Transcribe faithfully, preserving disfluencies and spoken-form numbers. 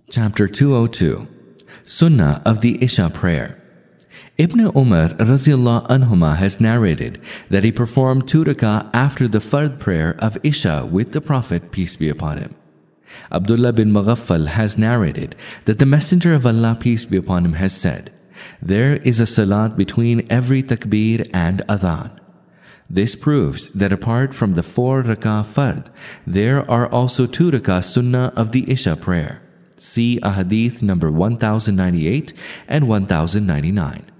Chapter two oh two, Sunnah of the Isha Prayer. Ibn Umar Raziallahu Anhuma has narrated that he performed two rakah after the fard prayer of Isha with the Prophet, peace be upon him. Abdullah bin Mughaffal has narrated that the Messenger of Allah, peace be upon him, has said, "There is a salat between every takbir and adhan." This proves that apart from the four rakah fard, there are also two rakah sunnah of the Isha prayer. See Ahadith number one thousand ninety-eight and one thousand ninety-nine.